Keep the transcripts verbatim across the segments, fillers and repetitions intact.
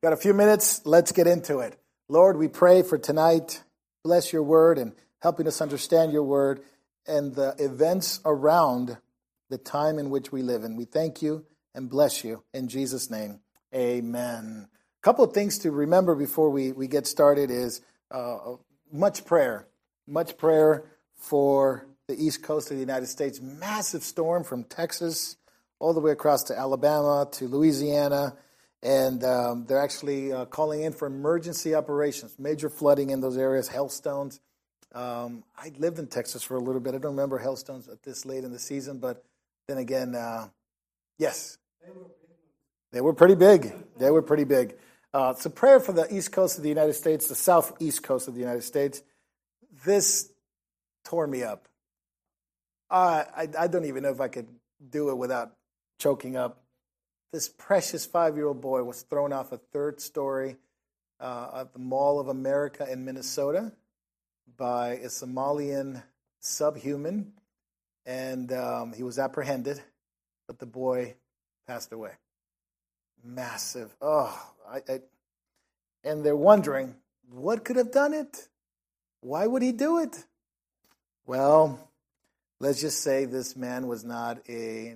Got a few minutes. Let's get into it. Lord, we pray for tonight. Bless your word and helping us understand your word and the events around the time in which we live in. We thank you and bless you in Jesus' name. Amen. A couple of things to remember before we, we get started is uh, much prayer. Much prayer for the east coast of the United States. Massive storm from Texas all the way across to Alabama to Louisiana. And um, they're actually uh, calling in for emergency operations, major flooding in those areas, hailstones. Um, I lived in Texas for a little bit. I don't remember hailstones at this late in the season, but then again, uh, yes, they were pretty big. They were pretty big. Uh, so prayer for the east coast of the United States, the southeast coast of the United States. This tore me up. Uh, I, I don't even know if I could do it without choking up. This precious five-year-old boy was thrown off a third story uh, at the Mall of America in Minnesota by a Somalian subhuman, and um, he was apprehended, but the boy passed away. Massive. Oh, I, I, and they're wondering, what could have done it? Why would he do it? Well, let's just say this man was not a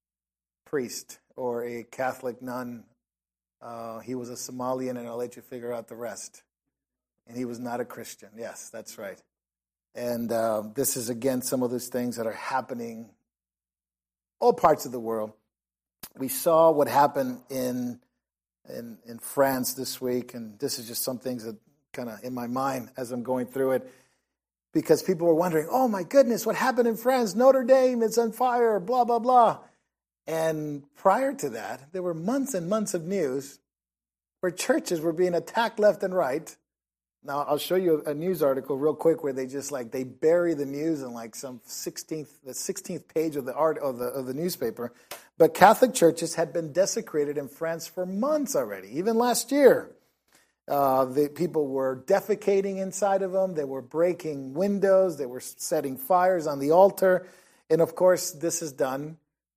priest or a Catholic nun. Uh, he was a Somalian, and I'll let you figure out the rest. And he was not a Christian. Yes, that's right. And uh, this is, again, some of those things that are happening all parts of the world. We saw what happened in in, in France this week, and this is just some things that kind of in my mind as I'm going through it, because people were wondering, oh, my goodness, what happened in France? Notre Dame is on fire, blah, blah, blah. And prior to that, there were months and months of news where churches were being attacked left and right. Now, I'll show you a news article real quick where they just like, they bury the news in like some sixteenth, the sixteenth page of the art of the, of the newspaper. But Catholic churches had been desecrated in France for months already, even last year. Uh, the people were defecating inside of them. They were breaking windows. They were setting fires on the altar. And of course, this is done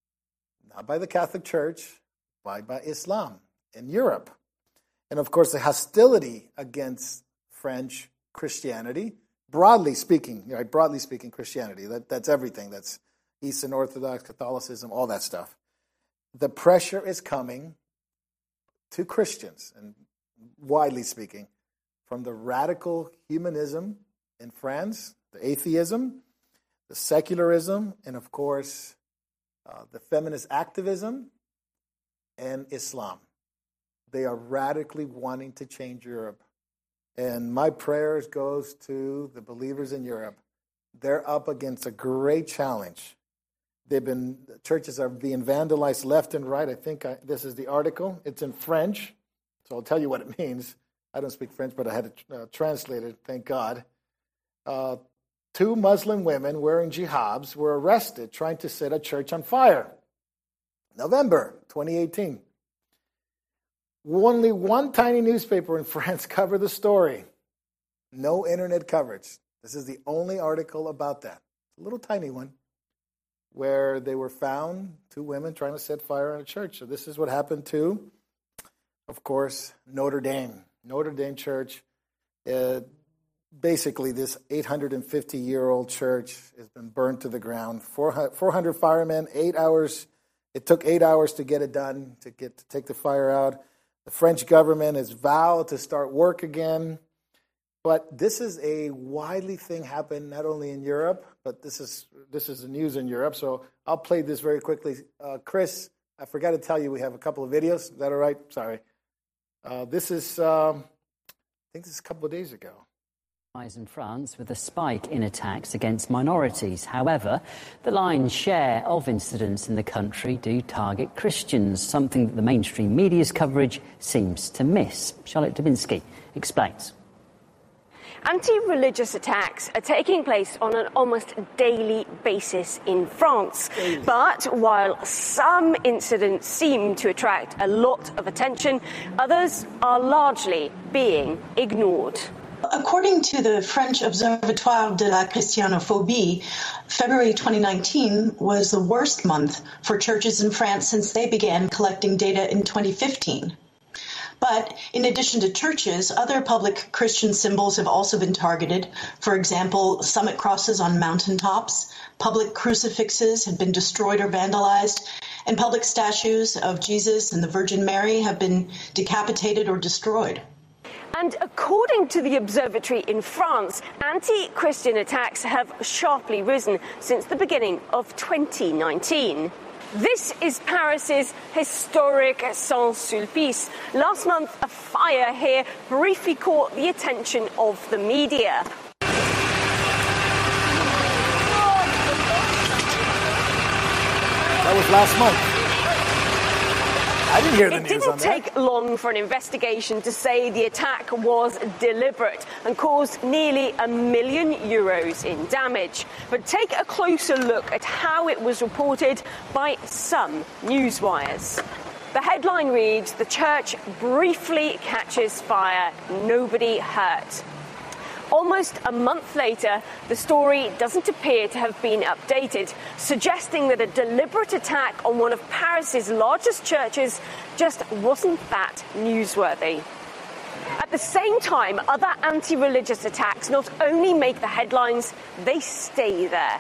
not by the Catholic Church, but by Islam in Europe. And of course, the hostility against French Christianity, broadly speaking, right? Broadly speaking, Christianity, that, that's everything. That's Eastern Orthodox, Catholicism, all that stuff. The pressure is coming to Christians, and widely speaking, from the radical humanism in France, the atheism, the secularism, and of course, Uh, the feminist activism, and Islam. They are radically wanting to change Europe. And my prayers goes to the believers in Europe. They're up against a great challenge. They've been, churches are being vandalized left and right. I think I, this is the article. It's in French, so I'll tell you what it means. I don't speak French, but I had it uh, translated, thank God. Uh, Two Muslim women wearing jihadis were arrested trying to set a church on fire. November twenty eighteen. Only one tiny newspaper in France covered the story. No internet coverage. This is the only article about that. A little tiny one where they were found, two women trying to set fire on a church. So this is what happened to, of course, Notre Dame. Notre Dame Church. Uh, Basically, this eight hundred fifty-year-old church has been burned to the ground. four hundred firemen, eight hours. It took eight hours to get it done, to get to take the fire out. The French government has vowed to start work again. But this is a widely thing happen not only in Europe, but this is this is the news in Europe. So I'll play this very quickly. Uh, Chris, I forgot to tell you we have a couple of videos. Is that all right? Sorry. Uh, this is, um, I think this is a couple of days ago. In France with a spike in attacks against minorities. However, the lion's share of incidents in the country do target Christians, something that the mainstream media's coverage seems to miss. Charlotte Dubinsky explains. Anti-religious attacks are taking place on an almost daily basis in France. But while some incidents seem to attract a lot of attention, others are largely being ignored. According to the French Observatoire de la Christianophobie, February twenty nineteen was the worst month for churches in France since they began collecting data in twenty fifteen. But in addition to churches, other public Christian symbols have also been targeted. For example, summit crosses on mountaintops, public crucifixes have been destroyed or vandalized, and public statues of Jesus and the Virgin Mary have been decapitated or destroyed. And according to the observatory in France, anti-Christian attacks have sharply risen since the beginning of twenty nineteen. This is Paris's historic Saint-Sulpice. Last month, a fire here briefly caught the attention of the media. That was last month. I didn't hear the news on that. It didn't take long for an investigation to say the attack was deliberate and caused nearly a million euros in damage. But take a closer look at how it was reported by some newswires. The headline reads, "The church briefly catches fire, nobody hurt." Almost a month later, the story doesn't appear to have been updated, suggesting that a deliberate attack on one of Paris's largest churches just wasn't that newsworthy. At the same time, other anti-religious attacks not only make the headlines, they stay there.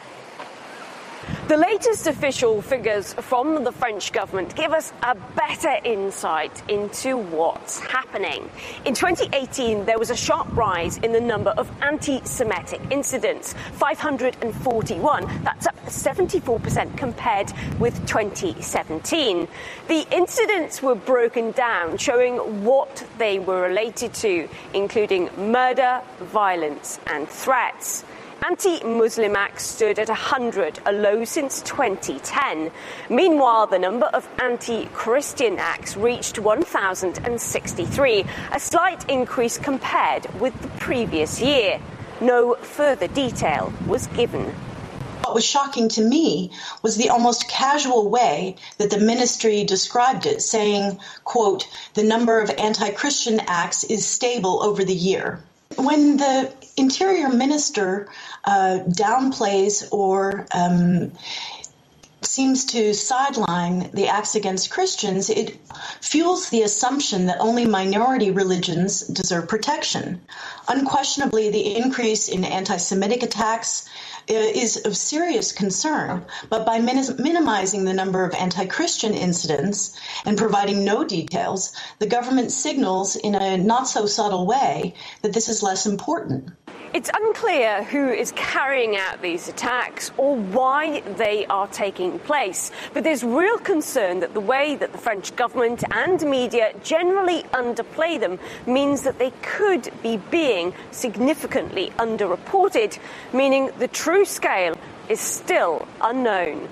The latest official figures from the French government give us a better insight into what's happening. In twenty eighteen, there was a sharp rise in the number of anti-Semitic incidents, five hundred forty-one. That's up seventy-four percent compared with twenty seventeen. The incidents were broken down, showing what they were related to, including murder, violence, and threats. Anti-Muslim acts stood at one hundred, a low since twenty ten. Meanwhile, the number of anti-Christian acts reached one thousand sixty-three, a slight increase compared with the previous year. No further detail was given. What was shocking to me was the almost casual way that the ministry described it, saying, quote, "The number of anti-Christian acts is stable over the year." When the interior minister uh, downplays or um, seems to sideline the acts against Christians, it fuels the assumption that only minority religions deserve protection. Unquestionably, the increase in anti-Semitic attacks is of serious concern, but by min- minimizing the number of anti-Christian incidents and providing no details, the government signals in a not-so-subtle way that this is less important. It's unclear who is carrying out these attacks or why they are taking place, but there's real concern that the way that the French government and media generally underplay them means that they could be being significantly underreported, meaning the true scale is still unknown.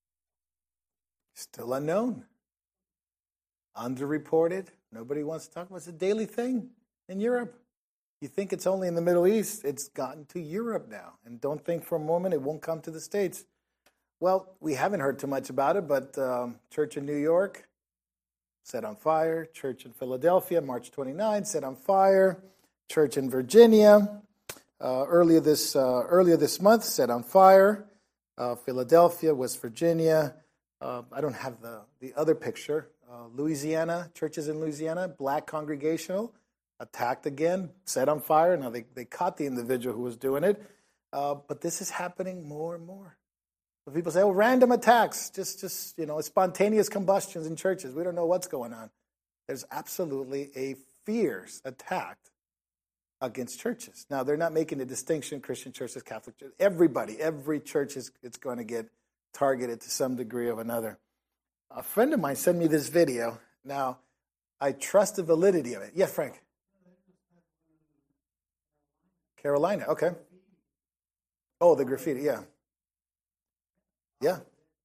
Still unknown. Underreported. Nobody wants to talk about it. It's a daily thing in Europe. You think it's only in the Middle East. It's gotten to Europe now. And don't think for a moment it won't come to the States. Well, we haven't heard too much about it, but um, church in New York set on fire. Church in Philadelphia, March twenty-ninth, set on fire. Church in Virginia, uh, earlier this uh, earlier this month, set on fire. Uh, Philadelphia, West Virginia. Uh, I don't have the, the other picture. Uh, Louisiana, churches in Louisiana, black congregational, attacked again, set on fire. Now, they, they caught the individual who was doing it. Uh, but this is happening more and more. So people say, oh, random attacks, just, just you know, spontaneous combustions in churches. We don't know what's going on. There's absolutely a fierce attack against churches. Now, they're not making a distinction, Christian churches, Catholic churches. Everybody, every church is it's going to get targeted to some degree or another. A friend of mine sent me this video. Now, I trust the validity of it. Yeah, Frank. Carolina, okay. Oh, the graffiti, yeah. Yeah.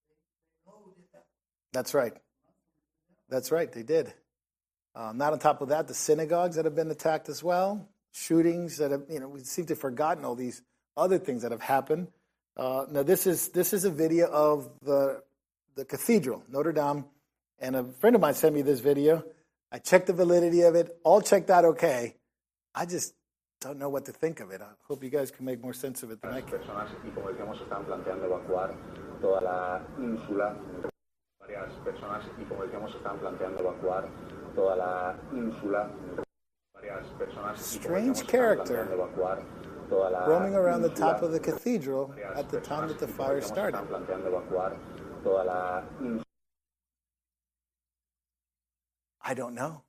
That's right. That's right, they did. Um, not on top of that, the synagogues that have been attacked as well, shootings that have, you know, we seem to have forgotten all these other things that have happened. Uh, now, this is this is a video of the the cathedral, Notre Dame, and a friend of mine sent me this video. I checked the validity of it, all checked out okay. I just don't know what to think of it. I hope you guys can make more sense of it than I can. Varias personas y como decíamos están planteando evacuar Strange character roaming around the top of the cathedral at the time that the fire started. I don't know.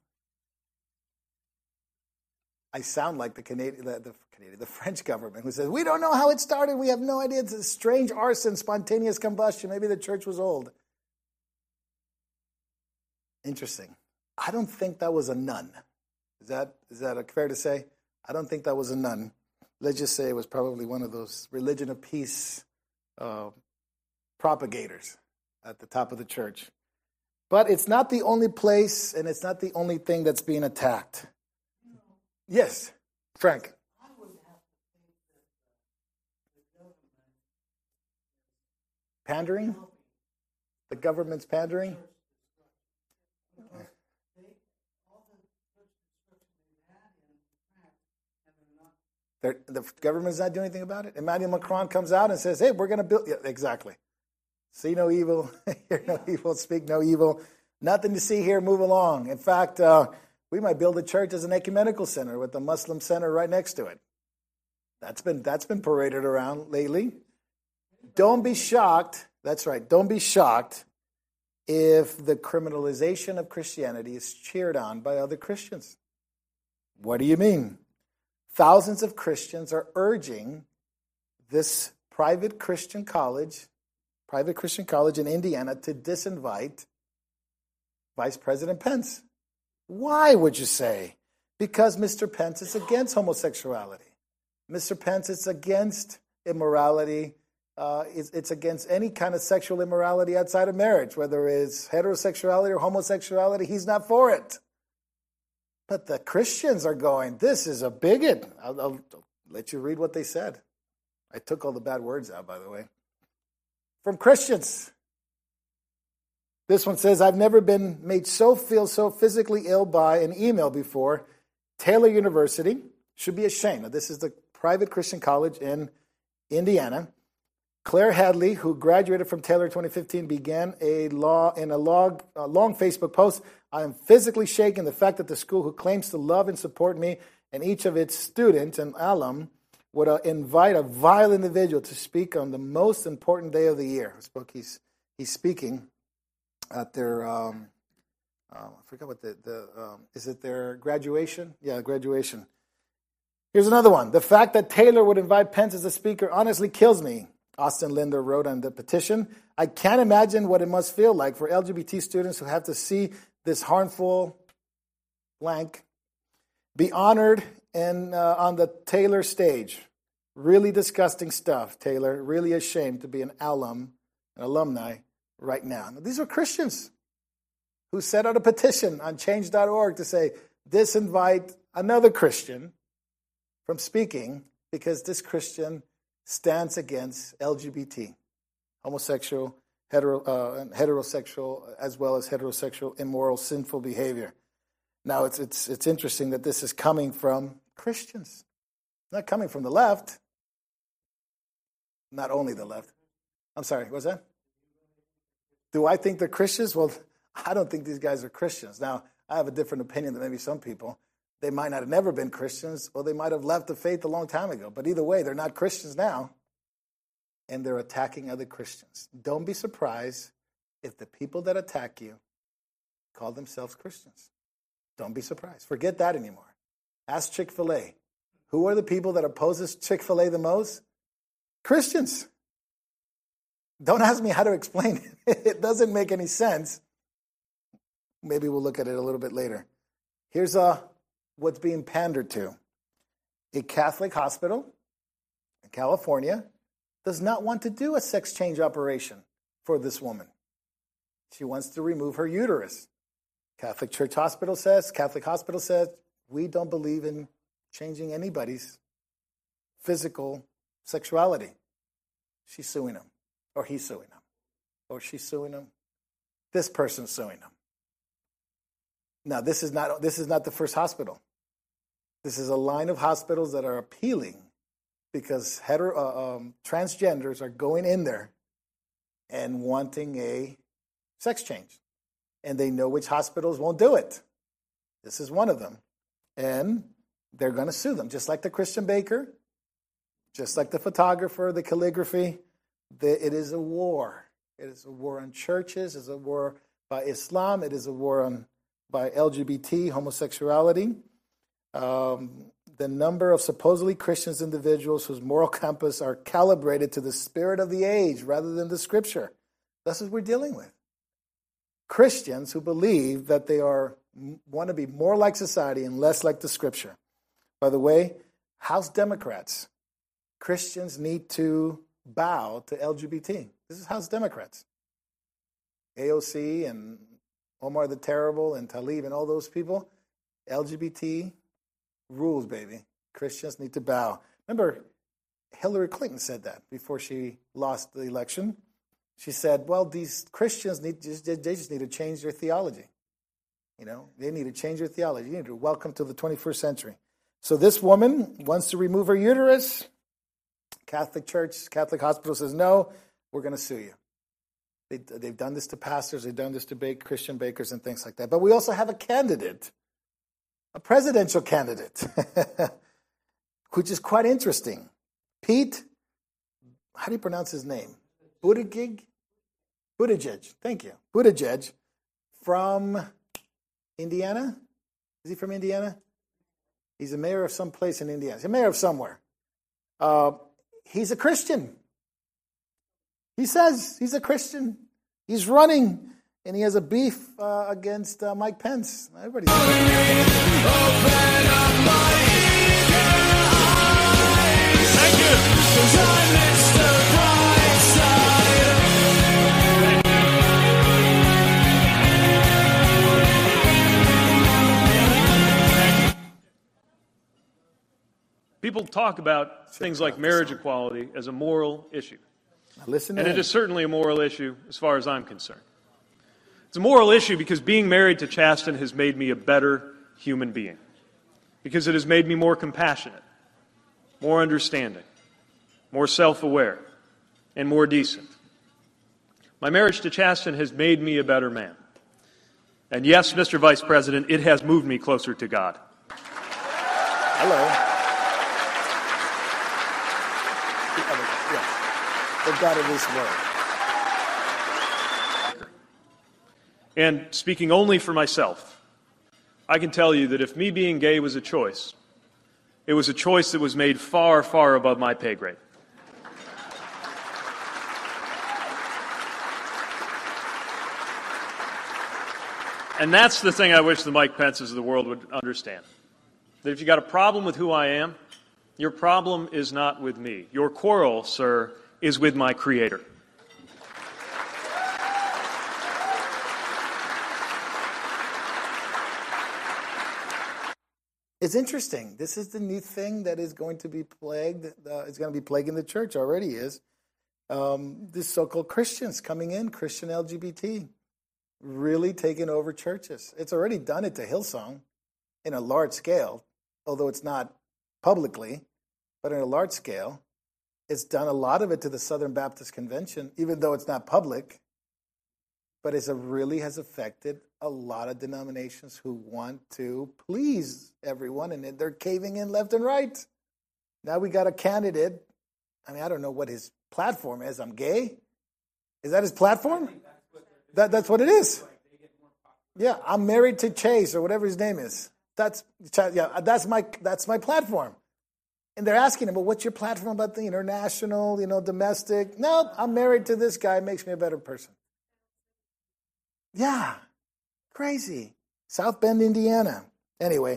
I sound like the Canadian, the, the Canadian, the French government who says, we don't know how it started. We have no idea. It's a strange arson, spontaneous combustion. Maybe the church was old. Interesting. I don't think that was a nun. Is that is that fair to say? I don't think that was a nun. Let's just say it was probably one of those religion of peace uh, propagators at the top of the church. But it's not the only place, and it's not the only thing that's being attacked. Yes, Frank. I would have to think that the government Pandering? The government's pandering? They're, the government's not doing anything about it. Emmanuel Macron comes out and says, hey, we're going to build... Yeah, exactly. See no evil, hear no evil, speak no evil. Nothing to see here, move along. In fact, uh, we might build a church as an ecumenical center with the Muslim center right next to it. That's been that's been paraded around lately. Don't be shocked. That's right. Don't be shocked if the criminalization of Christianity is cheered on by other Christians. What do you mean? Thousands of Christians are urging this private Christian college, private Christian college in Indiana, to disinvite Vice President Pence. Why, would you say? Because Mister Pence is against homosexuality. Mister Pence is against immorality. Uh, it's, it's against any kind of sexual immorality outside of marriage, whether it's heterosexuality or homosexuality. He's not for it. But the Christians are going, this is a bigot. I'll, I'll let you read what they said. I took all the bad words out, by the way. From Christians. This one says, I've never been made so feel so physically ill by an email before. Taylor University should be ashamed. Now, this is the private Christian college in Indiana. Claire Hadley, who graduated from Taylor in twenty fifteen, began a law in a, log, a long Facebook post. I am physically shaken. The fact that the school, who claims to love and support me and each of its students and alum, would uh, invite a vile individual to speak on the most important day of the year. I spoke, he's, he's speaking at their, um, uh, I forgot what the, the um, is it their graduation? Yeah, graduation. Here's another one. The fact that Taylor would invite Pence as a speaker honestly kills me. Austin Linder wrote on the petition, I can't imagine what it must feel like for L G B T students who have to see this harmful blank be honored and uh, on the Taylor stage. Really disgusting stuff, Taylor. Really ashamed to be an alum, an alumni right now. Now, these are Christians who set out a petition on change dot org to say, disinvite another Christian from speaking because this Christian stands against L G B T, homosexual, hetero, uh, heterosexual, as well as heterosexual, immoral, sinful behavior. Now, it's it's it's interesting that this is coming from Christians. It's not coming from the left. Not only the left. I'm sorry, what's that? Do I think they're Christians? Well, I don't think these guys are Christians. Now, I have a different opinion than maybe some people. They might not have never been Christians, or they might have left the faith a long time ago. But either way, they're not Christians now, and they're attacking other Christians. Don't be surprised if the people that attack you call themselves Christians. Don't be surprised. Forget that anymore. Ask Chick-fil-A. Who are the people that opposes Chick-fil-A the most? Christians. Don't ask me how to explain it. It doesn't make any sense. Maybe we'll look at it a little bit later. Here's a... what's being pandered to. A Catholic hospital in California does not want to do a sex change operation for this woman. She wants to remove her uterus. Catholic Church Hospital says, Catholic Hospital says, we don't believe in changing anybody's physical sexuality. She's suing him, or he's suing him, or she's suing him. This person's suing him. Now, this is not this is not the first hospital. This is a line of hospitals that are appealing because hetero, uh, um, transgenders are going in there and wanting a sex change. And they know which hospitals won't do it. This is one of them. And they're going to sue them, just like the Christian baker, just like the photographer, the calligraphy. The, it is a war. It is a war on churches. It is a war by Islam. It is a war on by L G B T, homosexuality. Um, the number of supposedly Christian individuals whose moral compass are calibrated to the spirit of the age rather than the Scripture. That's what we're dealing with. Christians who believe that they are want to be more like society and less like the Scripture. By the way, House Democrats, Christians need to bow to L G B T. This is House Democrats. A O C and Omar the Terrible and Tlaib and all those people, L G B T rules, baby. Christians need to bow. Remember, Hillary Clinton said that before she lost the election. She said, well, these Christians, need just, they just need to change their theology. You know, they need to change their theology. You need to welcome to the twenty-first century. So this woman wants to remove her uterus. Catholic Church, Catholic hospital says, no, we're going to sue you. They, they've done this to pastors. They've done this to bake, Christian bakers and things like that. But we also have a candidate, a presidential candidate, which is quite interesting. Pete, how do you pronounce his name? Buttigieg? Buttigieg, thank you. Buttigieg from Indiana? Is he from Indiana? He's a mayor of some place in Indiana. He's a mayor of somewhere. Uh, he's a Christian. He says he's a Christian. He's running, and he has a beef uh, against uh, Mike Pence. Everybody's Thank you. People talk about things like marriage equality as a moral issue. Listen and in. it is certainly a moral issue as far as I'm concerned. It's a moral issue because being married to Chasten has made me a better human being. Because it has made me more compassionate, more understanding, more self-aware, and more decent. My marriage to Chasten has made me a better man. And yes, Mister Vice President, it has moved me closer to God. Hello. The God of this world. And speaking only for myself, I can tell you that if me being gay was a choice, it was a choice that was made far, far above my pay grade. And that's the thing I wish the Mike Pences of the world would understand. That if you got a problem with who I am, your problem is not with me. Your quarrel, sir, is with my Creator. It's interesting. This is the new thing that is going to be plagued. Uh, it's going to be plaguing the church. Already is. Um, these so-called Christians coming in, Christian L G B T, really taking over churches. It's already done it to Hillsong in a large scale, although it's not publicly, but in a large scale. It's done a lot of it to the Southern Baptist Convention, even though it's not public. But it really has affected a lot of denominations who want to please everyone, and they're caving in left and right. Now we got a candidate. I mean, I don't know what his platform is. I'm gay. Is that his platform? That, that's what it is. Yeah, I'm married to Chase or whatever his name is. That's yeah, that's my that's my platform. And they're asking him, well, what's your platform about the international, you know, domestic? No, I'm married to this guy. It makes me a better person. Yeah, crazy. South Bend, Indiana. Anyway.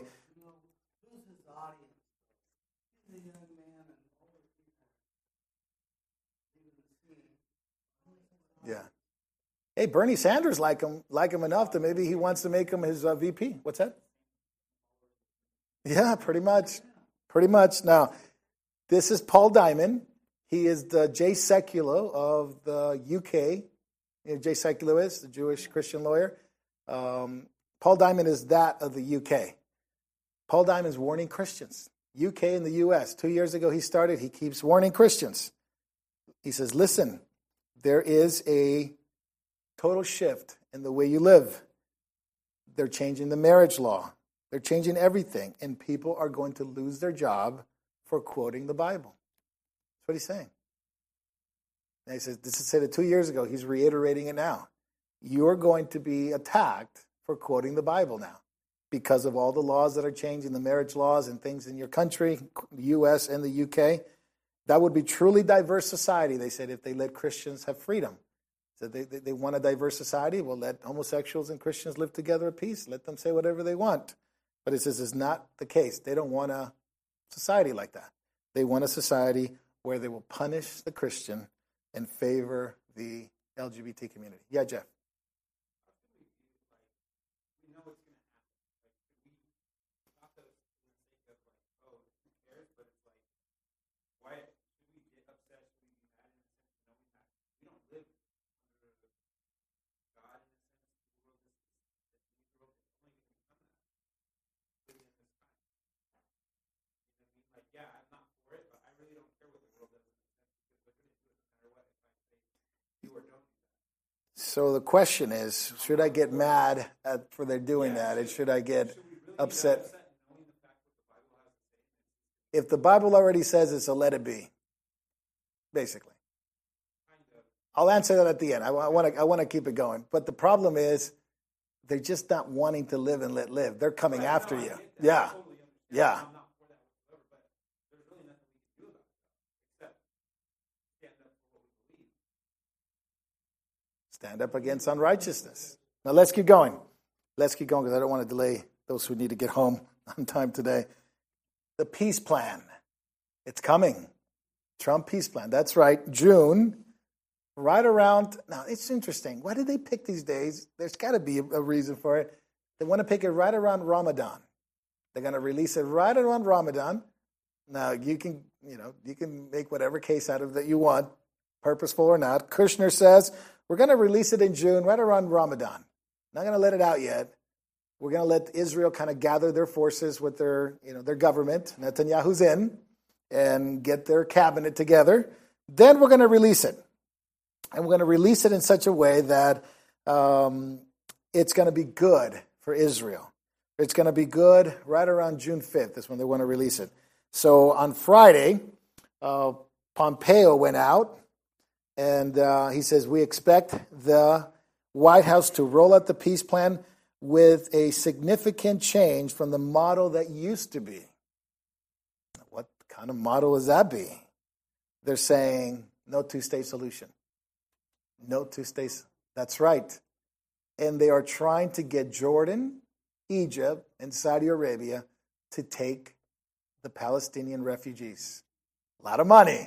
Yeah. Hey, Bernie Sanders like him, like him enough that maybe he wants to make him his uh, V P. What's that? Yeah, pretty much. Pretty much. Now, this is Paul Diamond. He is the Jay Sekulow of the U K. You know, Jay Sekulow is the Jewish Christian lawyer. Um, Paul Diamond is that of the U K. Paul Diamond is warning Christians. U K and the U S. Two years ago he started. He keeps warning Christians. He says, listen, there is a total shift in the way you live. They're changing the marriage law. They're changing everything, and people are going to lose their job for quoting the Bible. That's what he's saying. And he says, this is said it two years ago. He's reiterating it now. You're going to be attacked for quoting the Bible now because of all the laws that are changing, the marriage laws and things in your country, the U S and the U K. That would be truly diverse society, they said, if they let Christians have freedom. So they, they, they want a diverse society. Well, let homosexuals and Christians live together at peace. Let them say whatever they want. But it says it's not the case. They don't want a society like that. They want a society where they will punish the Christian and favor the L G B T community. Yeah, Jeff. So the question is, should I get mad at, for their doing that, and should I get upset? If the Bible already says it, so let it be, basically. I'll answer that at the end. I want to I want to keep it going. But the problem is, they're just not wanting to live and let live. They're coming after you. Yeah, yeah. Stand up against unrighteousness. Now let's keep going. Let's keep going because I don't want to delay those who need to get home on time today. The peace plan. It's coming. Trump peace plan. That's right. June, right around. Now, it's interesting. Why did they pick these days? There's got to be a reason for it. They want to pick it right around Ramadan. They're going to release it right around Ramadan. Now, you can, you know, you can make whatever case out of that you want, purposeful or not. Kushner says, we're going to release it in June, right around Ramadan. Not going to let it out yet. We're going to let Israel kind of gather their forces with their, you know, their government. Netanyahu's in, and get their cabinet together. Then we're going to release it. And we're going to release it in such a way that um, it's going to be good for Israel. It's going to be good right around June fifth is when they want to release it. So on Friday, uh, Pompeo went out. And uh, he says, we expect the White House to roll out the peace plan with a significant change from the model that used to be. What kind of model would that be? They're saying no two-state solution. No two-states. That's right. And they are trying to get Jordan, Egypt, and Saudi Arabia to take the Palestinian refugees. A lot of money.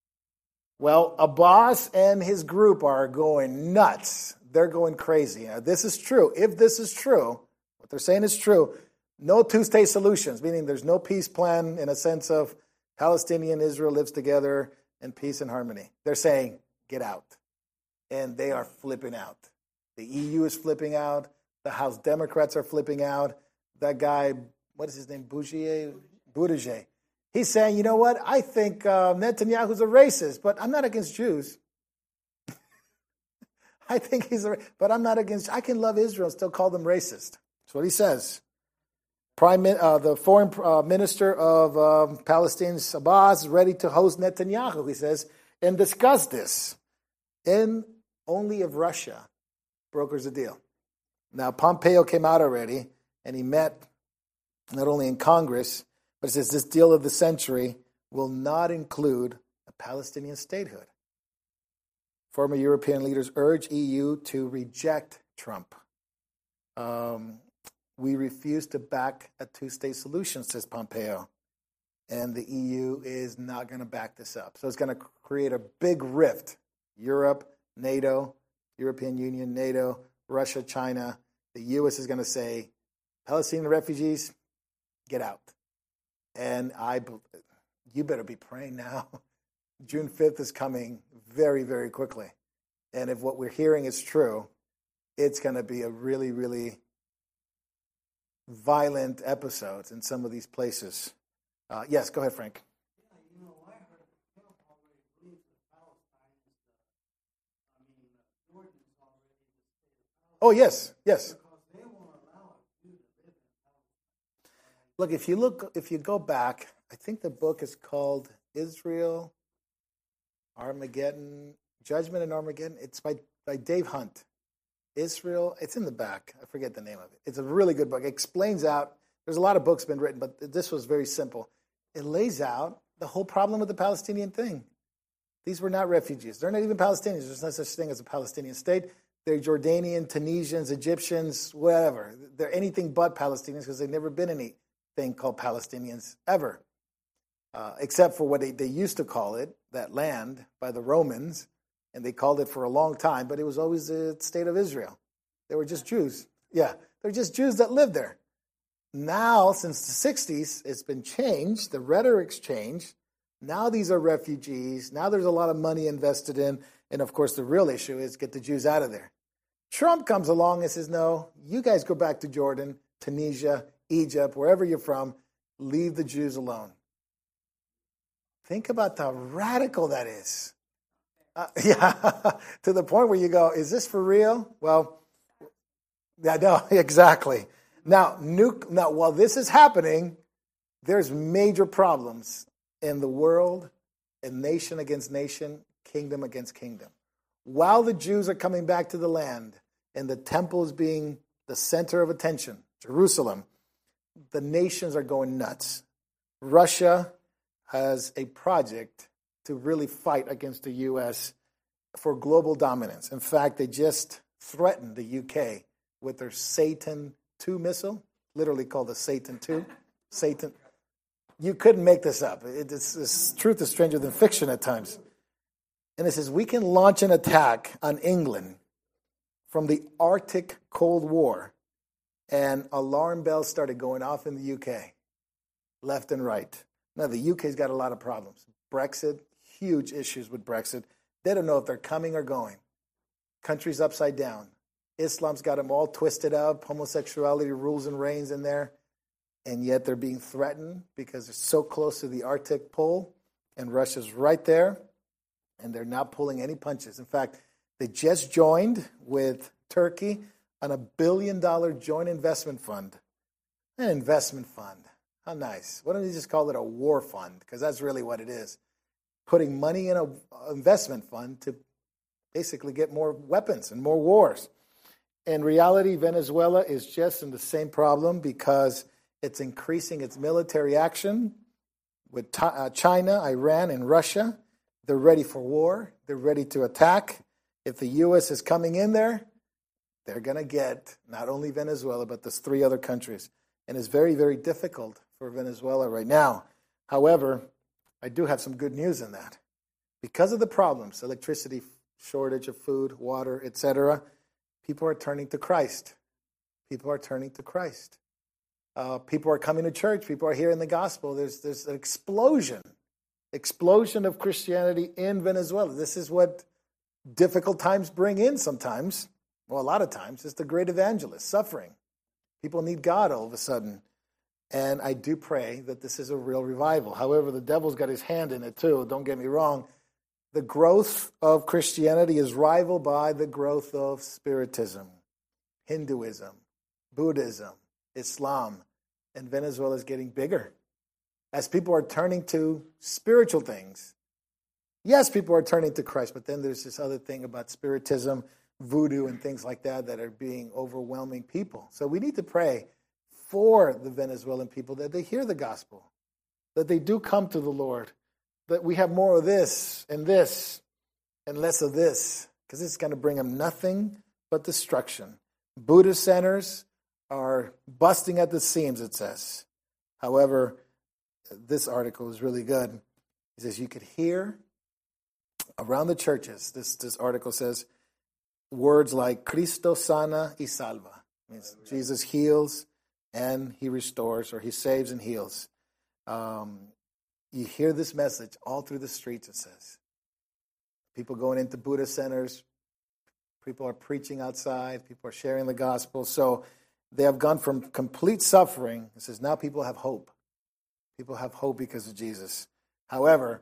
Well, Abbas and his group are going nuts. They're going crazy. Now, this is true. If this is true, what they're saying is true, no two-state solutions, meaning there's no peace plan in a sense of Palestinian Israel lives together in peace and harmony. They're saying, get out. And they are flipping out. The E U is flipping out. The House Democrats are flipping out. That guy, what is his name, Buttigieg? Buttigieg. He's saying, you know what, I think uh, Netanyahu's a racist, but I'm not against Jews. I think he's a, but I'm not against, I can love Israel and still call them racist. That's what he says. Prime, uh, the foreign uh, minister of um, Palestine, Abbas, is ready to host Netanyahu, he says, and discuss this. And only if Russia brokers a deal. Now, Pompeo came out already, and he met not only in Congress, but it says this deal of the century will not include a Palestinian statehood. Former European leaders urge E U to reject Trump. Um, we refuse to back a two-state solution, says Pompeo. And the E U is not going to back this up. So it's going to create a big rift. Europe, NATO, European Union, NATO, Russia, China. The U S is going to say, Palestinian refugees, get out. And I, you better be praying now. June fifth is coming very, very quickly. And if what we're hearing is true, it's going to be a really, really violent episode in some of these places. Uh, yes, go ahead, Frank. Yeah, you know, I heard Trump already believes that Palestine is the, I mean, Jordan's already the state of Palestine. Oh, yes, yes. Because they won't allow a Jew to live in Palestine. Look, if you look, if you go back, I think the book is called Israel, Armageddon, Judgment and Armageddon. It's by, by Dave Hunt. Israel, it's in the back. I forget the name of it. It's a really good book. It explains out, there's a lot of books been written, but this was very simple. It lays out the whole problem with the Palestinian thing. These were not refugees. They're not even Palestinians. There's no such thing as a Palestinian state. They're Jordanian, Tunisians, Egyptians, whatever. They're anything but Palestinians because they've never been anything called Palestinians ever, uh, except for what they, they used to call it, that land, by the Romans. And they called it for a long time, but it was always the state of Israel. They were just Jews. Yeah, they're just Jews that lived there. Now, since the sixties, it's been changed. The rhetoric's changed. Now these are refugees. Now there's a lot of money invested in. And, of course, the real issue is get the Jews out of there. Trump comes along and says, no, you guys go back to Jordan, Tunisia, Egypt, wherever you're from. Leave the Jews alone. Think about how radical that is. Uh, yeah, to the point where you go, is this for real? Well, yeah, no, exactly. Now, nuke, now, while this is happening, there's major problems in the world, and nation against nation, kingdom against kingdom. While the Jews are coming back to the land, and the temple is being the center of attention, Jerusalem, the nations are going nuts. Russia has a project to really fight against the U S for global dominance. In fact, they just threatened the U K with their Satan two missile, literally called the Satan two. Satan. You couldn't make this up. It, it's, it's, truth is stranger than fiction at times. And it says, we can launch an attack on England from the Arctic Cold War. And alarm bells started going off in the U K, left and right. Now, the U K's got a lot of problems. Brexit, huge issues with Brexit. They don't know if they're coming or going. Country's upside down. Islam's got them all twisted up. Homosexuality rules and reigns in there. And yet they're being threatened because they're so close to the Arctic Pole. And Russia's right there. And they're not pulling any punches. In fact, they just joined with Turkey on a billion dollar joint investment fund. An investment fund. How nice. Why don't you just call it a war fund? Because that's really what it is. Putting money in an investment fund to basically get more weapons and more wars. In reality, Venezuela is just in the same problem because it's increasing its military action with China, Iran, and Russia. They're ready for war. They're ready to attack. If the U S is coming in there, they're going to get not only Venezuela, but there's three other countries. And it's very, very difficult for Venezuela right now. However, I do have some good news in that. Because of the problems, electricity, shortage of food, water, et cetera, people are turning to Christ. People are turning to Christ. Uh, people are coming to church. People are hearing the gospel. There's, there's an explosion, explosion of Christianity in Venezuela. This is what difficult times bring in sometimes. Well, a lot of times. It's the great evangelist, suffering. People need God all of a sudden. And I do pray that this is a real revival. However, the devil's got his hand in it too. Don't get me wrong. The growth of Christianity is rivaled by the growth of Spiritism, Hinduism, Buddhism, Islam. And Venezuela is getting bigger. As people are turning to spiritual things. Yes, people are turning to Christ, but then there's this other thing about Spiritism, voodoo, and things like that that are being overwhelming people. So we need to pray for the Venezuelan people that they hear the gospel, that they do come to the Lord, that we have more of this and this and less of this, because it's going to bring them nothing but destruction. Buddhist centers are busting at the seams, it says. However, this article is really good. It says you could hear around the churches, this, this article says, words like Cristo sana y salva. It means Jesus heals and he restores, or he saves and heals. Um, you hear this message all through the streets, it says. People going into Buddhist centers. People are preaching outside. People are sharing the gospel. So they have gone from complete suffering. It says now people have hope. People have hope because of Jesus. However,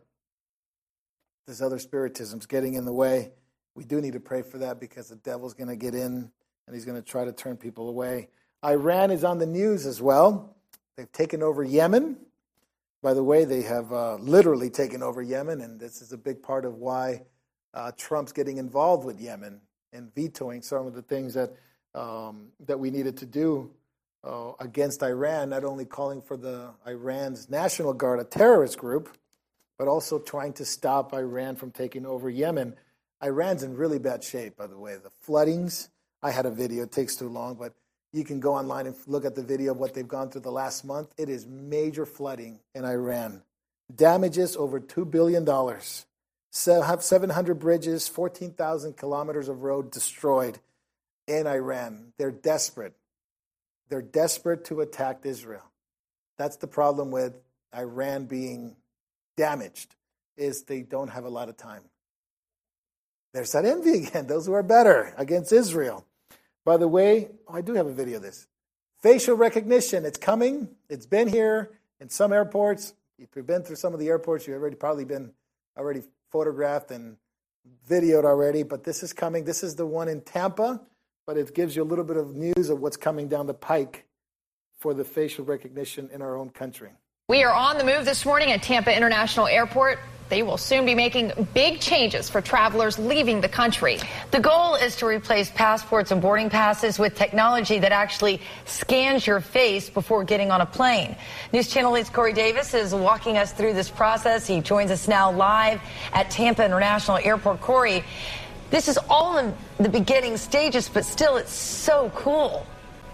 there's other spiritisms getting in the way. We do need to pray for that because the devil's going to get in and he's going to try to turn people away. Iran is on the news as well. They've taken over Yemen. By the way, they have uh, literally taken over Yemen, and this is a big part of why uh, Trump's getting involved with Yemen and vetoing some of the things that um, that we needed to do uh, against Iran, not only calling for the Iran's National Guard, a terrorist group, but also trying to stop Iran from taking over Yemen. Iran's in really bad shape, by the way. The floodings, I had a video, it takes too long, but you can go online and look at the video of what they've gone through the last month. It is major flooding in Iran. Damages over two billion dollars. Have seven hundred bridges, fourteen thousand kilometers of road destroyed in Iran. They're desperate. They're desperate to attack Israel. That's the problem with Iran being damaged, is they don't have a lot of time. There's that envy again, those who are better against Israel. By the way, oh, I do have a video of this. Facial recognition, it's coming. It's been here in some airports. If you've been through some of the airports, you've already probably been already photographed and videoed already, but this is coming. This is the one in Tampa, but it gives you a little bit of news of what's coming down the pike for the facial recognition in our own country. We are on the move this morning at Tampa International Airport. They will soon be making big changes for travelers leaving the country. The goal is to replace passports and boarding passes with technology that actually scans your face before getting on a plane. News Channel eight's Corey Davis is walking us through this process. He joins us now live at Tampa International Airport. Corey, this is all in the beginning stages, but still it's so cool.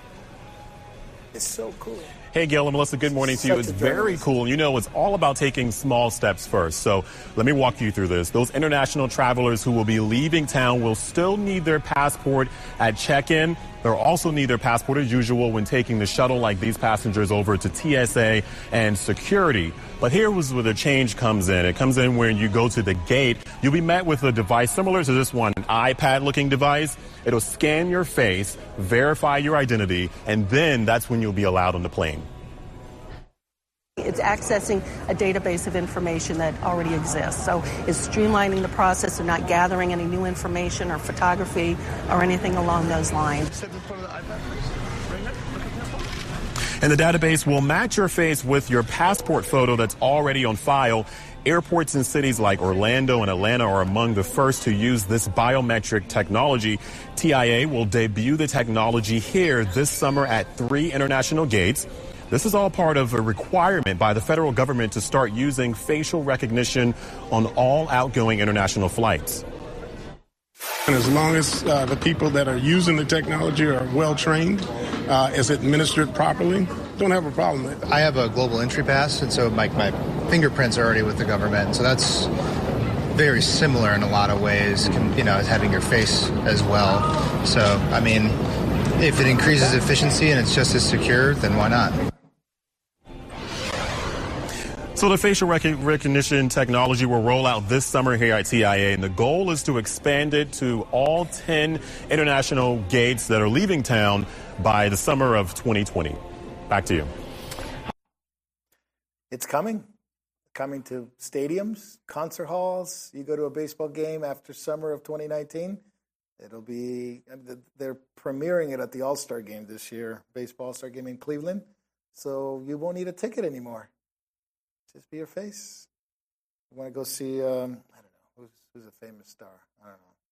It's so cool. Hey, Gail and Melissa, good morning to you. It's very cool. You know, it's all about taking small steps first. So let me walk you through this. Those international travelers who will be leaving town will still need their passport at check-in. They'll also need their passport as usual when taking the shuttle like these passengers over to T S A and security. But here was where the change comes in. It comes in when you go to the gate. You'll be met with a device similar to this one, an iPad-looking device. It'll scan your face, verify your identity, and then that's when you'll be allowed on the plane. It's accessing a database of information that already exists. So it's streamlining the process of not gathering any new information or photography or anything along those lines. And the database will match your face with your passport photo that's already on file. Airports in cities like Orlando and Atlanta are among the first to use this biometric technology. T I A will debut the technology here this summer at three international gates. This is all part of a requirement by the federal government to start using facial recognition on all outgoing international flights. And as long as uh, the people that are using the technology are well trained, uh, is administered properly, don't have a problem with it. I have a global entry pass, and so my, my fingerprints are already with the government. So that's very similar in a lot of ways, you know, as having your face as well. So, I mean, if it increases efficiency and it's just as secure, then why not? So the facial rec- recognition technology will roll out this summer here at T I A, and the goal is to expand it to all ten international gates that are leaving town by the summer of twenty twenty. Back to you. It's coming. Coming to stadiums, concert halls. You go to a baseball game after summer of twenty nineteen, it'll be, they're premiering it at the All-Star game this year, baseball All-Star game in Cleveland. So you won't need a ticket anymore. Just be your face. You want to go see, um, I don't know, who's, who's a famous star? I don't know.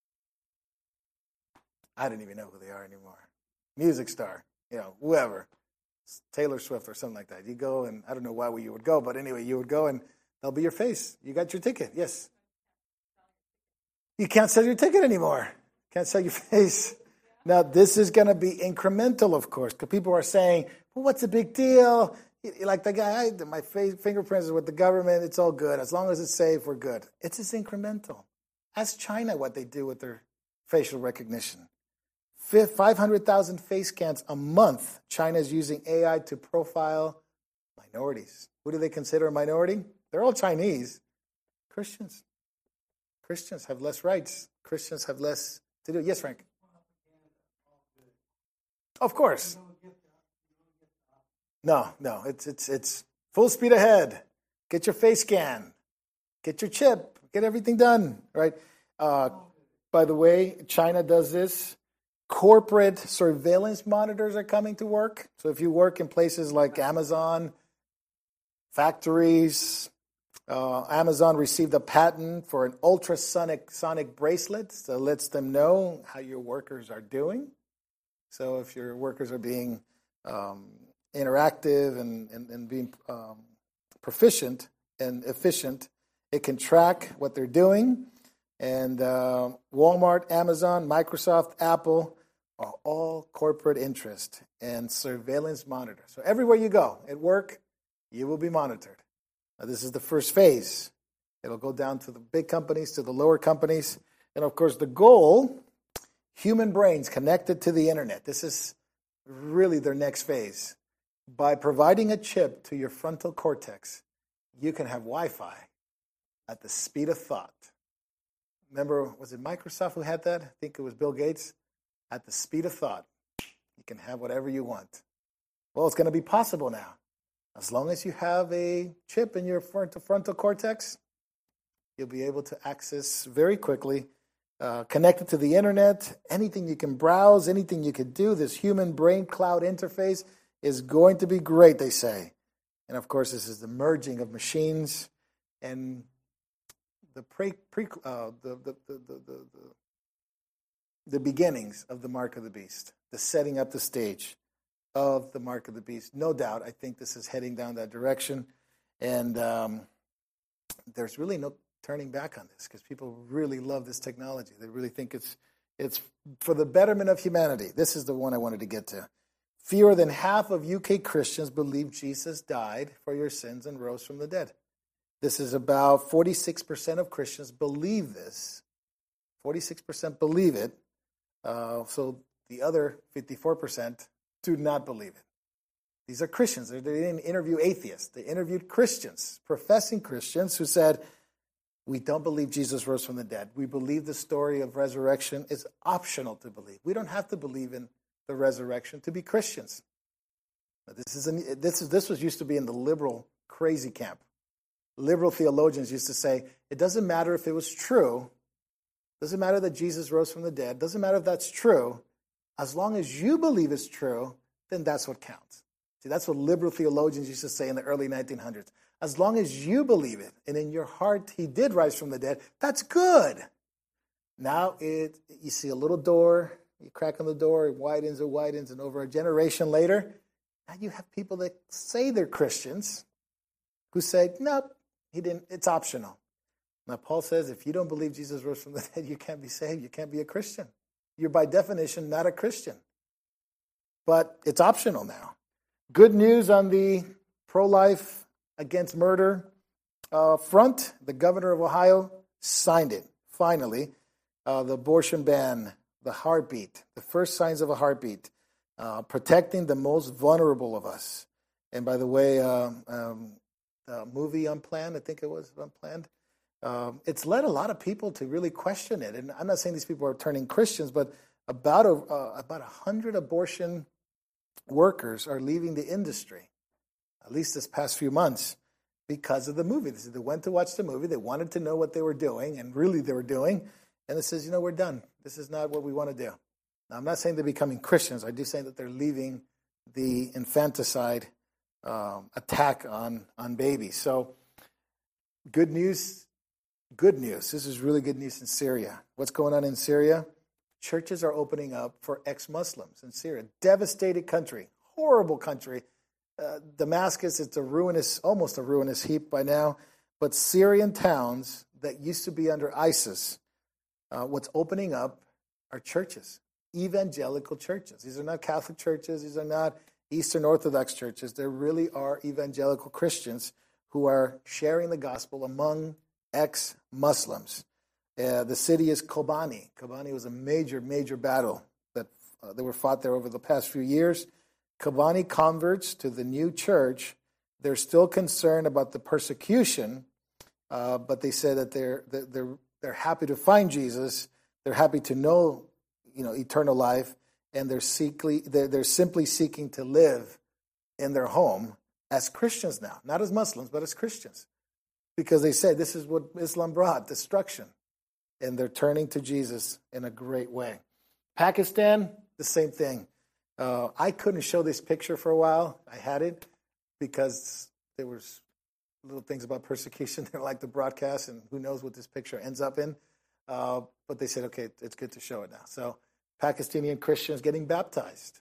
I don't even know who they are anymore. Music star, you know, whoever. Taylor Swift or something like that. You go, and I don't know why you would go, but anyway, you would go, and they'll be your face. You got your ticket, yes. You can't sell your ticket anymore. Can't sell your face. Now, this is going to be incremental, of course, because people are saying, well, what's the big deal? Like the guy, I, my face, fingerprints are with the government. It's all good. As long as it's safe, we're good. It's just incremental. Ask China what they do with their facial recognition. five hundred thousand face scans a month. China is using A I to profile minorities. Who do they consider a minority? They're all Chinese. Christians. Christians have less rights. Christians have less to do. Yes, Frank? Of course. No, no, it's it's it's full speed ahead. Get your face scan. Get your chip. Get everything done, right? Uh, by the way, China does this. Corporate surveillance monitors are coming to work. So if you work in places like Amazon, factories, uh, Amazon received a patent for an ultrasonic sonic bracelet that lets them know how your workers are doing. So if your workers are being um, interactive and, and, and being um, proficient and efficient, it can track what they're doing. And uh, Walmart, Amazon, Microsoft, Apple are all corporate interest and surveillance monitors. So everywhere you go at work, you will be monitored. Now, this is the first phase. It'll go down to the big companies, to the lower companies. And of course, the goal, human brains connected to the internet. This is really their next phase. By providing a chip to your frontal cortex, you can have Wi-Fi at the speed of thought. Remember, was it Microsoft who had that? I think it was Bill Gates. At the speed of thought, you can have whatever you want. Well, it's going to be possible now. As long as you have a chip in your frontal, frontal cortex, you'll be able to access very quickly, uh, connected to the internet, anything you can browse, anything you can do. This human brain cloud interface is going to be great, they say. And of course, this is the merging of machines and the pre, pre uh, the, the, the, the, the, the the beginnings of the Mark of the Beast, the setting up the stage of the Mark of the Beast. No doubt, I think this is heading down that direction. And um, there's really no turning back on this because people really love this technology. They really think it's it's for the betterment of humanity. This is the one I wanted to get to. Fewer than half of U K Christians believe Jesus died for your sins and rose from the dead. This is about forty-six percent of Christians believe this. forty-six percent believe it. Uh, so the other fifty-four percent do not believe it. These are Christians. They didn't interview atheists. They interviewed Christians, professing Christians who said, we don't believe Jesus rose from the dead. We believe the story of resurrection is optional to believe. We don't have to believe in the resurrection to be Christians. Now, this is an, this is this was used to be in the liberal crazy camp. Liberal theologians used to say, it doesn't matter if it was true. Doesn't matter that Jesus rose from the dead. Doesn't matter if that's true. As long as you believe it's true, then that's what counts. See, that's what liberal theologians used to say in the early nineteen hundreds. As long as you believe it, and in your heart he did rise from the dead, that's good. Now it you see a little door, you crack on the door, it widens, it widens, and over a generation later, now you have people that say they're Christians who say, nope, he didn't, it's optional. Now, Paul says if you don't believe Jesus rose from the dead, you can't be saved. You can't be a Christian. You're by definition not a Christian. But it's optional now. Good news on the pro-life against murder uh, front. The governor of Ohio signed it, finally. Uh, the abortion ban, the heartbeat, the first signs of a heartbeat, uh, protecting the most vulnerable of us. And by the way, uh, um, the movie Unplanned, I think it was Unplanned, Um, it's led a lot of people to really question it. And I'm not saying these people are turning Christians, but about a, uh, about one hundred abortion workers are leaving the industry, at least this past few months, because of the movie. They went to watch the movie. They wanted to know what they were doing, and really they were doing. And it says, you know, we're done. This is not what we want to do. Now, I'm not saying they're becoming Christians. I do say that they're leaving the infanticide um, attack on, on babies. So good news. Good news. This is really good news in Syria. What's going on in Syria? Churches are opening up for ex-Muslims in Syria. Devastated country. Horrible country. Uh, Damascus, it's a ruinous, almost a ruinous heap by now. But Syrian towns that used to be under ISIS, uh, what's opening up are churches. Evangelical churches. These are not Catholic churches. These are not Eastern Orthodox churches. There really are evangelical Christians who are sharing the gospel among ex-Muslims. Uh, the city is Kobani. Kobani was a major, major battle that uh, they were fought there over the past few years. Kobani converts to the new church. They're still concerned about the persecution, uh, but they said that they're they're they're happy to find Jesus. They're happy to know, you know, eternal life, and they're seekly they're, they're simply seeking to live in their home as Christians now, not as Muslims, but as Christians. Because they say this is what Islam brought, destruction. And they're turning to Jesus in a great way. Pakistan, the same thing. Uh, I couldn't show this picture for a while. I had it because there was little things about persecution. They like the broadcast, and who knows what this picture ends up in. Uh, but they said, okay, it's good to show it now. So Pakistani Christians getting baptized.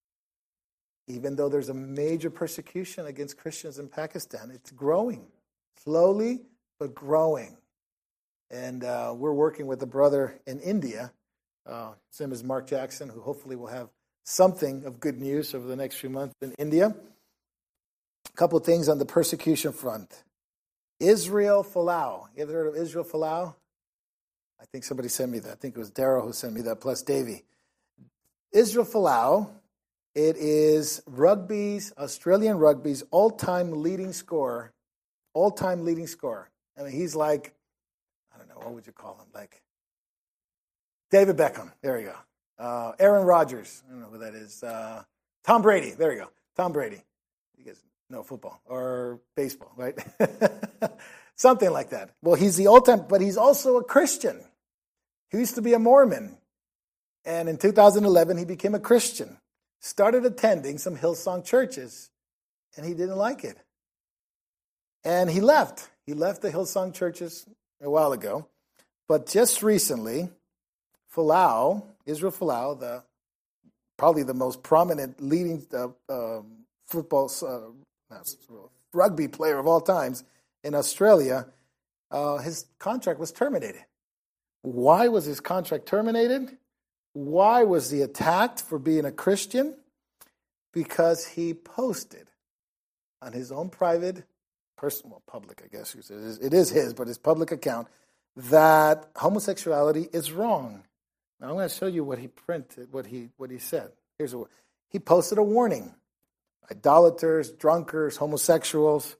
Even though there's a major persecution against Christians in Pakistan, it's growing. Slowly, but growing. And uh, we're working with a brother in India. Uh, his name is Mark Jackson, who hopefully will have something of good news over the next few months in India. A couple of things on the persecution front. Israel Folau. You ever heard of Israel Folau? I think somebody sent me that. I think it was Daryl who sent me that, plus Davey. Israel Folau, it is rugby's, Australian rugby's all-time leading scorer. All-time leading scorer. I mean, he's like, I don't know, what would you call him? Like David Beckham. There you go. Uh, Aaron Rodgers. I don't know who that is. Uh, Tom Brady. There you go. Tom Brady. You guys know football or baseball, right? Something like that. Well, he's the all-time, but he's also a Christian. He used to be a Mormon. And in two thousand eleven, he became a Christian. Started attending some Hillsong churches, and he didn't like it. And he left. He left the Hillsong churches a while ago. But just recently, Folau, Israel Folau, the probably the most prominent leading uh, uh, football, uh, rugby player of all times in Australia, uh, his contract was terminated. Why was his contract terminated? Why was he attacked for being a Christian? Because he posted on his own private, personal, public, I guess it is his, but his public account, that homosexuality is wrong. Now I'm going to show you what he printed, what he what he said. Here's a he posted a warning: idolaters, drunkards, homosexuals,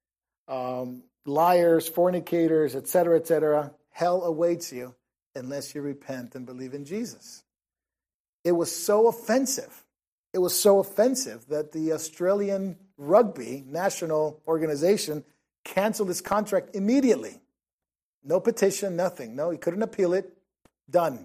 um, liars, fornicators, et cetera, et cetera. Hell awaits you unless you repent and believe in Jesus. It was so offensive. It was so offensive that the Australian Rugby National Organization canceled his contract immediately. No petition, nothing. No, he couldn't appeal it. Done.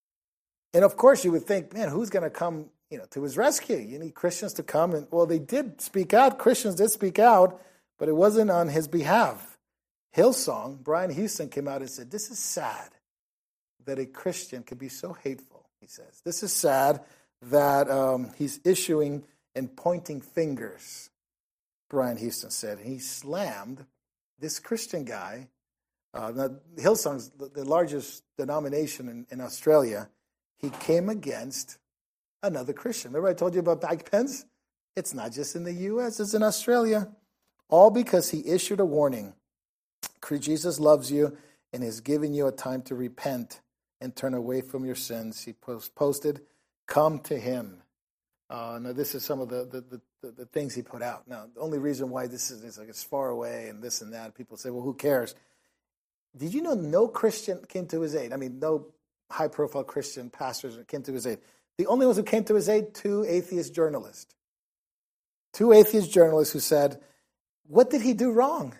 And of course, you would think, man, who's going to come, you know, to his rescue? You need Christians to come, and well, they did speak out. Christians did speak out, but it wasn't on his behalf. Hillsong, Brian Houston came out and said, "This is sad that a Christian could be so hateful." He says, "This is sad that um, he's issuing and pointing fingers." Brian Houston said, and he slammed this Christian guy. Uh, now, Hillsong's the, the largest denomination in, in Australia. He came against another Christian. Remember I told you about Mike Pence? It's not just in the U S, it's in Australia. All because he issued a warning. Jesus loves you and is giving you a time to repent and turn away from your sins. He post, posted, "Come to him." Uh, now, this is some of the, the, the, the things he put out. Now, the only reason why this is, is like it's far away and this and that, people say, well, who cares? Did you know no Christian came to his aid? I mean, no high-profile Christian pastors came to his aid. The only ones who came to his aid, two atheist journalists. Two atheist journalists who said, what did he do wrong?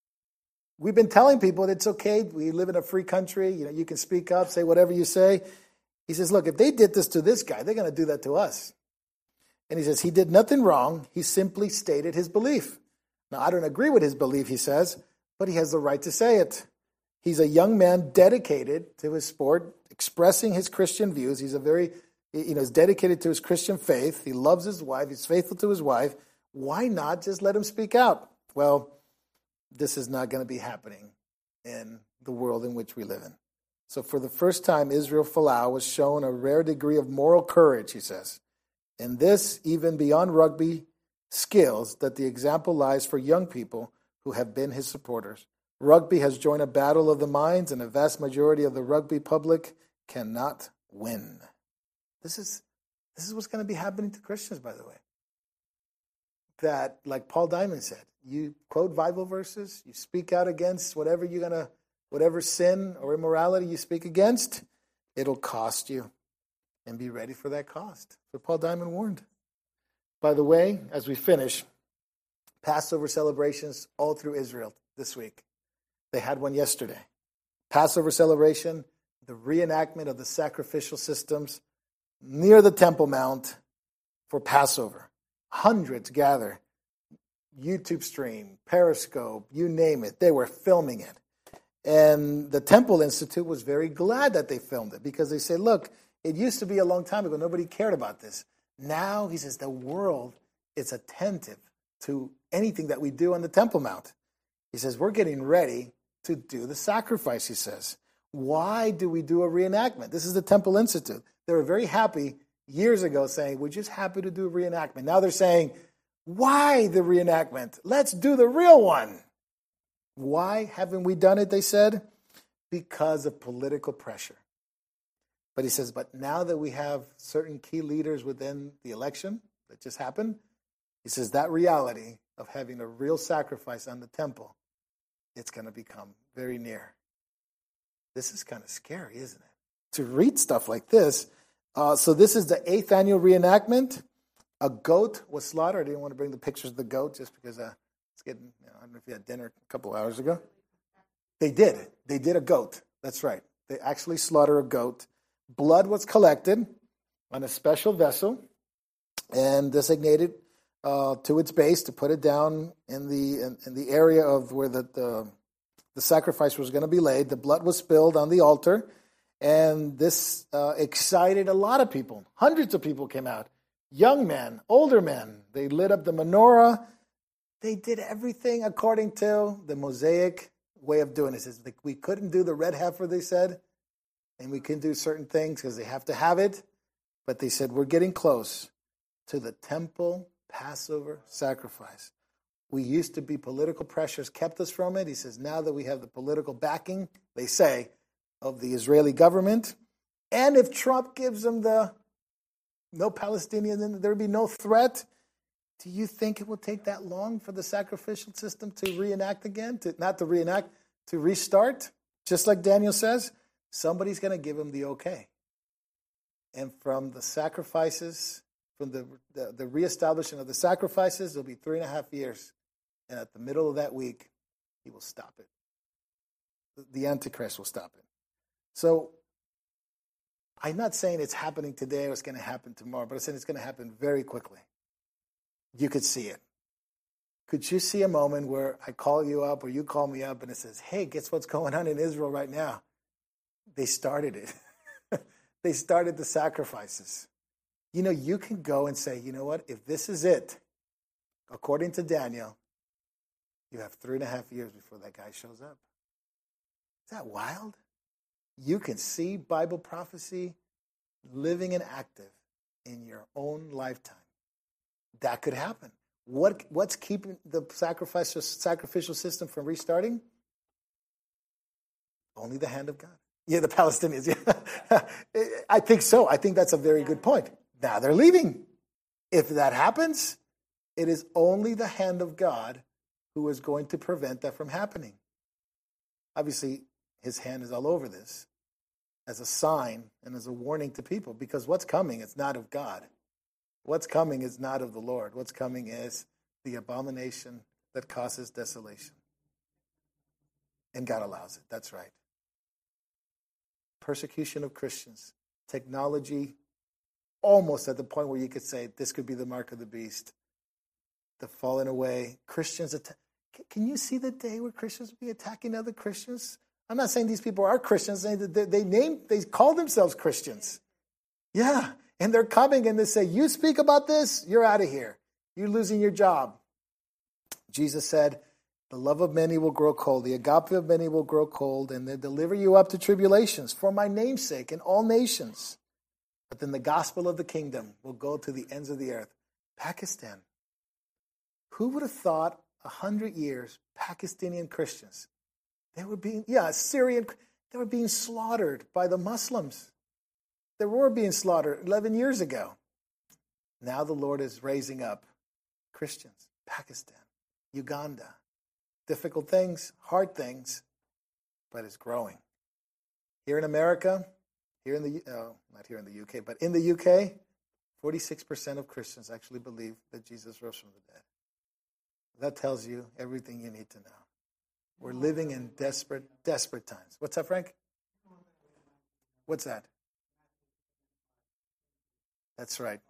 We've been telling people that it's okay. We live in a free country. You know, you can speak up, say whatever you say. He says, look, if they did this to this guy, they're going to do that to us. And he says, he did nothing wrong. He simply stated his belief. Now, I don't agree with his belief, he says, but he has the right to say it. He's a young man dedicated to his sport, expressing his Christian views. He's a very, you know, he's dedicated to his Christian faith. He loves his wife. He's faithful to his wife. Why not just let him speak out? Well, this is not going to be happening in the world in which we live in. So for the first time, Israel Folau was shown a rare degree of moral courage, he says. And this, even beyond rugby skills, that the example lies for young people who have been his supporters. Rugby has joined a battle of the minds, and a vast majority of the rugby public cannot win. This is this is what's going to be happening to Christians, by the way. That, like Paul Diamond said, you quote Bible verses, you speak out against whatever you're gonna, whatever sin or immorality you speak against, it'll cost you. And be ready for that cost. So Paul Diamond warned. By the way, as we finish, Passover celebrations all through Israel this week. They had one yesterday. Passover celebration, the reenactment of the sacrificial systems near the Temple Mount for Passover. Hundreds gather. YouTube stream, Periscope, you name it. They were filming it. And the Temple Institute was very glad that they filmed it because they said, look, it used to be a long time ago. Nobody cared about this. Now, he says, the world is attentive to anything that we do on the Temple Mount. He says, we're getting ready to do the sacrifice, he says. Why do we do a reenactment? This is the Temple Institute. They were very happy years ago saying, we're just happy to do a reenactment. Now they're saying, why the reenactment? Let's do the real one. Why haven't we done it, they said? Because of political pressure. But he says, but now that we have certain key leaders within the election that just happened, he says that reality of having a real sacrifice on the temple, it's going to become very near. This is kind of scary, isn't it? To read stuff like this. Uh, so this is the eighth annual reenactment. A goat was slaughtered. I didn't want to bring the pictures of the goat just because uh, it's getting, you know, I don't know if you had dinner a couple hours ago. They did. They did a goat. That's right. They actually slaughtered a goat. Blood was collected on a special vessel and designated uh, to its base to put it down in the in, in the area of where the, the, the sacrifice was going to be laid. The blood was spilled on the altar, and this uh, excited a lot of people. Hundreds of people came out. Young men, older men. They lit up the menorah. They did everything according to the Mosaic way of doing it. It's like we couldn't do the red heifer, they said, and we couldn't do certain things because they have to have it. But they said, we're getting close to the temple Passover sacrifice. We used to be, political pressures kept us from it. He says, now that we have the political backing, they say, of the Israeli government, and if Trump gives them the no Palestinian, then there would be no threat. Do you think it will take that long for the sacrificial system to reenact again? To not to reenact, to restart? Just like Daniel says, somebody's going to give him the okay. And from the sacrifices, from the, the, the reestablishment of the sacrifices, it'll be three and a half years. And at the middle of that week, he will stop it. The Antichrist will stop it. So I'm not saying it's happening today or it's going to happen tomorrow, but I'm saying it's going to happen very quickly. You could see it. Could you see a moment where I call you up or you call me up and it says, hey, guess what's going on in Israel right now? They started it. They started the sacrifices. You know, you can go and say, you know what, if this is it, according to Daniel, you have three and a half years before that guy shows up. Is that wild? You can see Bible prophecy living and active in your own lifetime. That could happen. What What's keeping the sacrificial, sacrificial system from restarting? Only the hand of God. Yeah, the Palestinians. Yeah. I think so. I think that's a very good point. Now they're leaving. If that happens, it is only the hand of God who is going to prevent that from happening. Obviously, his hand is all over this as a sign and as a warning to people, because what's coming is not of God. What's coming is not of the Lord. What's coming is the abomination that causes desolation. And God allows it. That's right. Persecution of Christians. Technology almost at the point where you could say this could be the mark of the beast. The falling away. Christians. Att- Can you see the day where Christians will be attacking other Christians? I'm not saying these people are Christians. They, they, they, name, they call themselves Christians. Yeah. And they're coming and they say, you speak about this, you're out of here. You're losing your job. Jesus said, the love of many will grow cold. The agape of many will grow cold, and they deliver you up to tribulations for my name's sake in all nations. But then the gospel of the kingdom will go to the ends of the earth. Pakistan. Who would have thought a hundred years, Pakistani Christians, they were being, yeah, Syrian, they were being slaughtered by the Muslims. They were being slaughtered eleven years ago. Now the Lord is raising up Christians, Pakistan, Uganda. Difficult things, hard things, but it's growing. Here in America, here in the, oh, not here in the U K, but in the U K, forty-six percent of Christians actually believe that Jesus rose from the dead. That tells you everything you need to know. We're living in desperate, desperate times. What's that, Frank? What's that? That's right.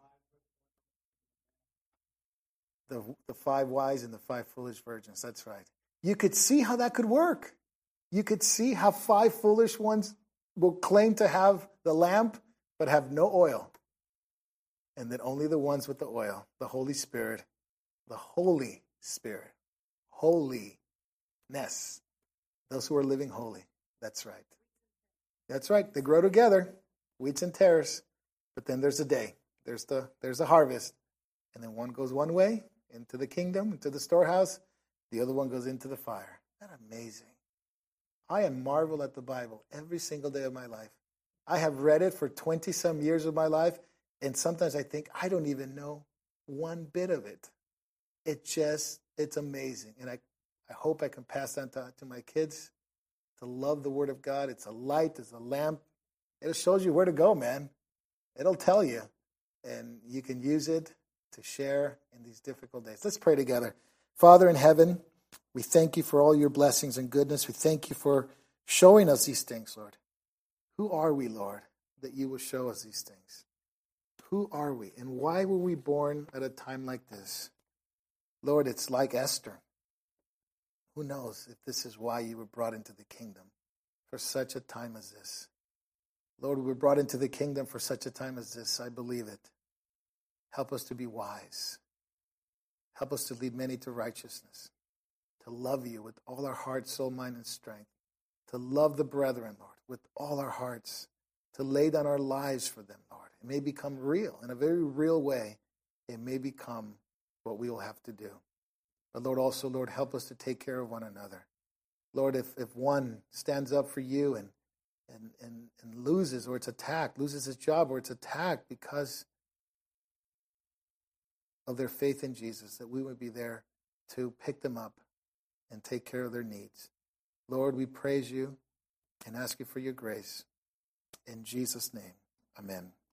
The, the five wise and the five foolish virgins. That's right. You could see how that could work. You could see how five foolish ones will claim to have the lamp, but have no oil. And that only the ones with the oil, the Holy Spirit, the Holy Spirit, holiness, those who are living holy. That's right. That's right. They grow together, wheats and tares. But then there's a day. There's the there's the harvest. And then one goes one way, into the kingdom, into the storehouse. The other one goes into the fire. Isn't that amazing? I am marveled at the Bible every single day of my life. I have read it for twenty-some years of my life, and sometimes I think I don't even know one bit of it. It just, it's amazing. And I, I hope I can pass that to, to my kids, to love the Word of God. It's a light, it's a lamp. It shows you where to go, man. It'll tell you. And you can use it to share in these difficult days. Let's pray together. Father in heaven, we thank you for all your blessings and goodness. We thank you for showing us these things, Lord. Who are we, Lord, that you will show us these things? Who are we, and why were we born at a time like this? Lord, it's like Esther. Who knows if this is why you were brought into the kingdom for such a time as this? Lord, we were brought into the kingdom for such a time as this. I believe it. Help us to be wise. Help us to lead many to righteousness, to love you with all our heart, soul, mind, and strength, to love the brethren, Lord, with all our hearts, to lay down our lives for them, Lord. It may become real. In a very real way, it may become what we will have to do. But Lord, also, Lord, help us to take care of one another. Lord, if, if one stands up for you and, and, and, and loses, or it's attacked, loses his job, or it's attacked because of their faith in Jesus, that we would be there to pick them up and take care of their needs. Lord, we praise you and ask you for your grace. In Jesus' name, amen.